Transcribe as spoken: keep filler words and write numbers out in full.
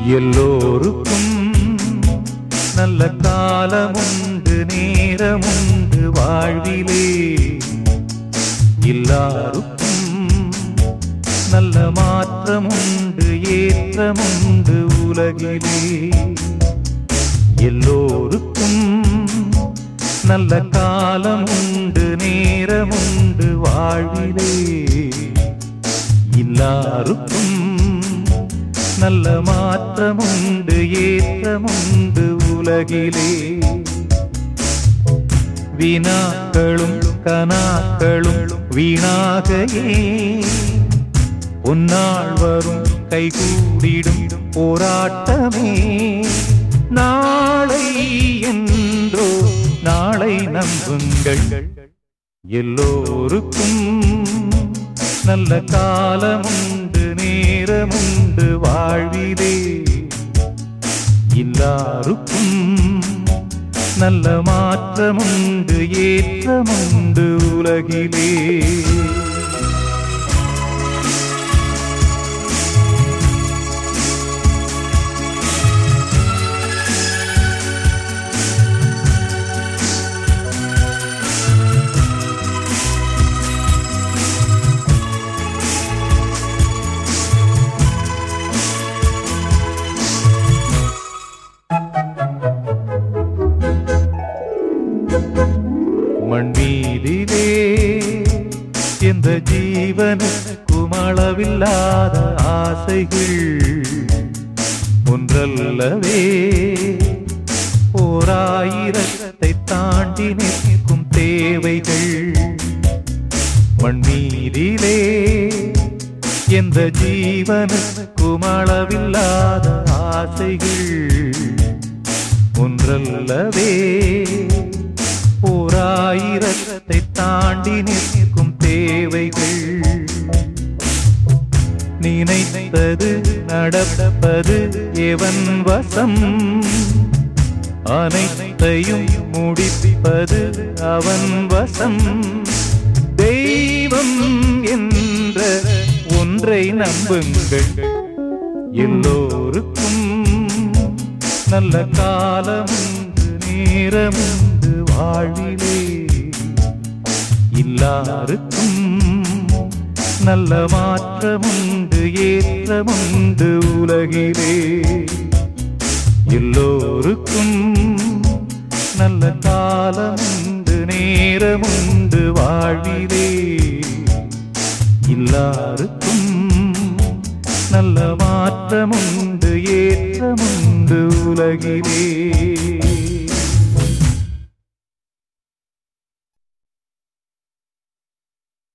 எல்லோருக்கும் நல்ல காலமுண்டு நேரமுண்டு வாழ்விலே. எல்லாருக்கும் நல்ல மாற்றமுண்டு ஏற்றமுண்டு உலகிலே. எல்லோருக்கும் நல்ல காலமுண்டு நேரமுண்டு வாழ்விலே. எல்லாருக்கும் நல்ல மாற்றமுண்டு ஏற்றமுண்டு உலகிலே. வினாக்களும் கனாக்களும் வீணாகையே உன்னால் வரும் கைகூடிடும் போராட்டமே. நாளை என்றோ நாளை நம்புங்கள். எல்லோருக்கும் நல்ல காலமுண்டு நேரமுண்டு வாழ்விலே. எல்லாருக்கும் நல்ல மாற்றமுண்டு ஏற்றமுண்டு உலகிலே. மண்மீதிலே எந்த ஜீவனுக்கும் அளவில்லாத ஆசைகள் ஒன்றல்லவே. ஓராயிரத்தை தாண்டி நிற்கும் தேவைகள். மண்மீதிலே எந்த ஜீவனுக்கும் அளவில்லாத ஆசைகள் ஒன்றல்லவே. ஓராயிரத்தை தாண்டி நிற்கும் தேவைகள். நினைத்தது நடப்பது எவன் வசம்? அனைத்தையும் முடிப்பது அவன் வசம். தெய்வம் என்ற ஒன்றை நம்புங்கள். எல்லோருக்கும் நல்ல காலமுண்டு நேரமுண்டு வாழ்விலே. எல்லாருக்கும் நல்ல மாற்றமுண்டு ஏற்றமுண்டு உலகிலே. எல்லோருக்கும் நல்ல காலமுண்டு நேரமுண்டு வாழ்விலே. எல்லாருக்கும் நல்ல மாற்றமுண்டு ஏற்றமுண்டு உலகிலே.